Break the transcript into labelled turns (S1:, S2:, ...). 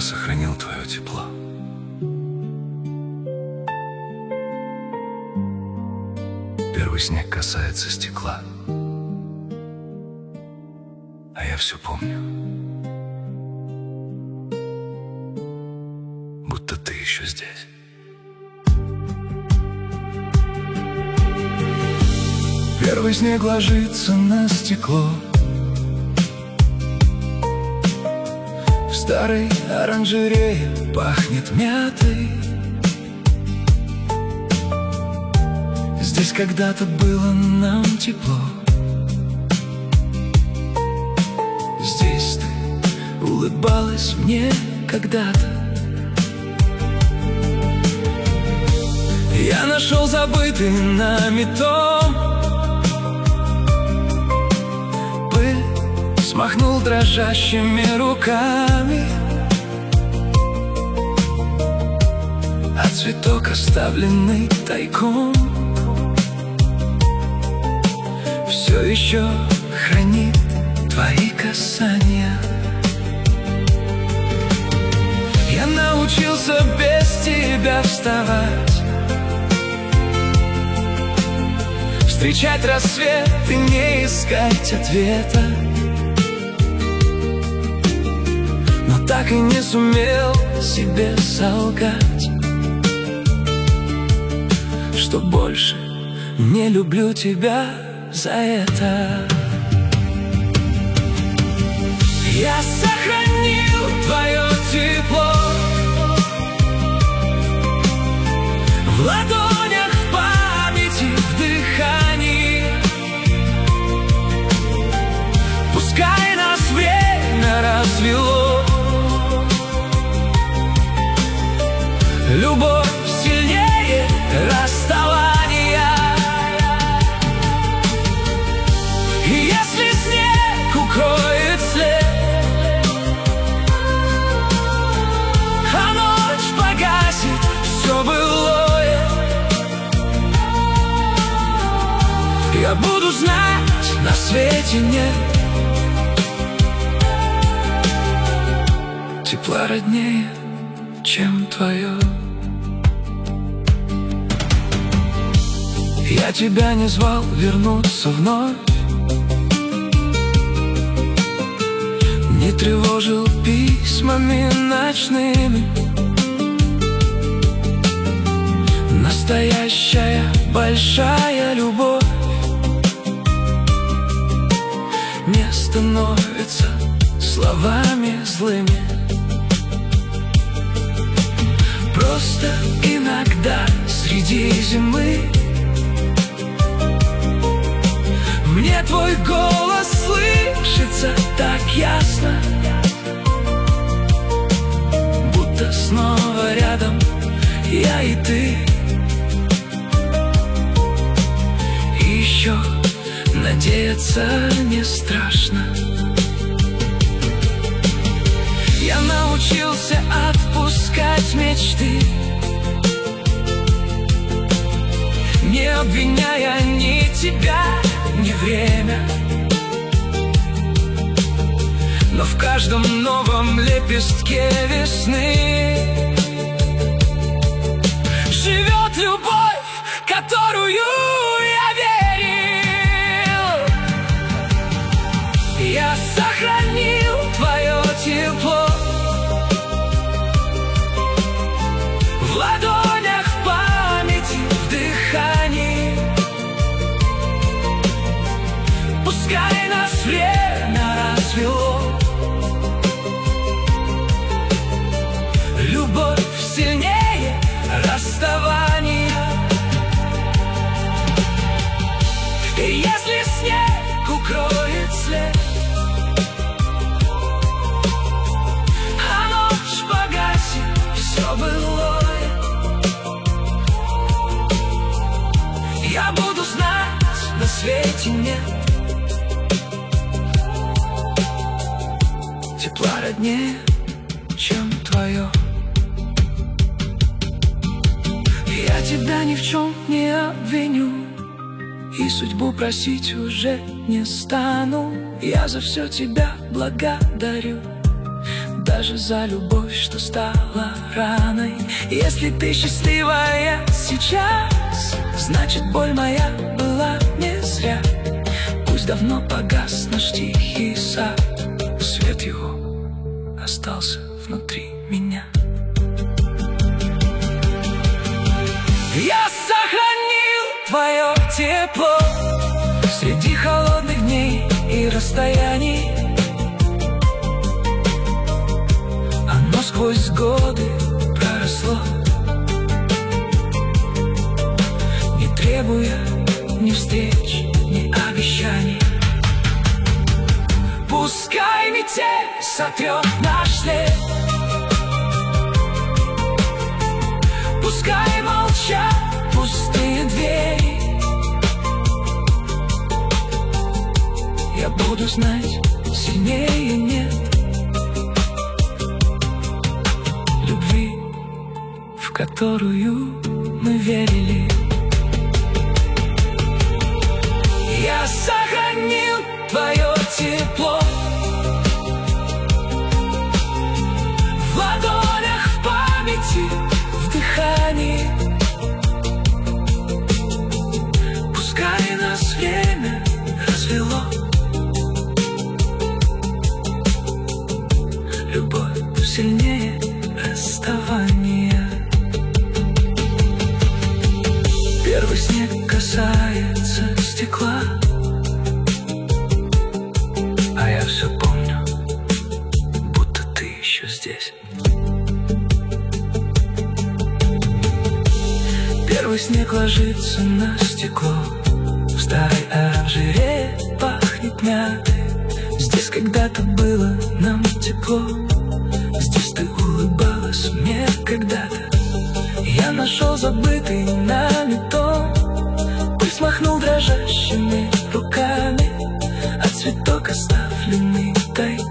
S1: сохранил твое тепло. Первый снег касается стекла, а я все помню, будто ты еще здесь. Первый снег ложится на стекло. В старой оранжерее пахнет мятой. Здесь когда-то было нам тепло. Здесь ты улыбалась мне когда-то. Я нашел забытый нами том. Пыль смахнул дрожащими руками, а цветок, оставленный тайком, все еще хранит твои касания. Я научился без тебя вставать, встречать рассвет и не искать ответа, но так и не сумел себе солгать, что больше не люблю тебя за это. Я сохранил твое тепло в ладонях, в памяти, в дыхании. Пускай нас время развело, любовь сильнее расставания. И если снег укроет след, а ночь погасит все былое, я буду знать, на свете нет тепла роднее, чем твое. Я тебя не звал вернуться вновь, не тревожил письмами ночными. Настоящая большая любовь не становится словами злыми. Просто иногда среди зимы мне твой голос слышится так ясно, будто снова рядом я и ты. И еще надеяться не страшно. Я научился отпускать мечты, не обвиняя ни тебя, ни время. Но в каждом новом лепестке весны живет любовь, которую я верил. Я сохранил твое тепло в ладонях, в памяти, в дыхании. Пускай нас время развело, любовь сильнее расставания. И если снег укроет след, а ночь погасит все былое, я буду знать, на свете нет тепла роднее, чем твое. Я тебя ни в чем не обвиню, и судьбу просить уже не стану. Я за все тебя благодарю. даже за любовь, что стала раной. Если ты счастливая сейчас, значит боль моя была не зря. Пусть давно погас наш тихий сад, свет его остался внутри меня. Я сохранил твое тепло среди холодных дней и расстояний. Оно сквозь годы проросло, не требуя ни встреч, ни обещаний. Пускай метель сотрет наш след, пускай молчат пустые двери. Я буду знать, сильнее нет любви, в которую мы верили. Я сохранил твое тепло в ладонях, в памяти, в дыхании. Пускай нас время развело, любовь сильнее расставания. Первый снег касается стекла, а я все помню, будто ты еще здесь. Первый снег ложится на стекло, в старой оранжерее пахнет мятой. Здесь когда-то было нам тепло, здесь ты улыбалась мне когда-то. Я нашел забытый нами дом, пыль смахнул дрожащими руками, а цветок, оставленный тайком,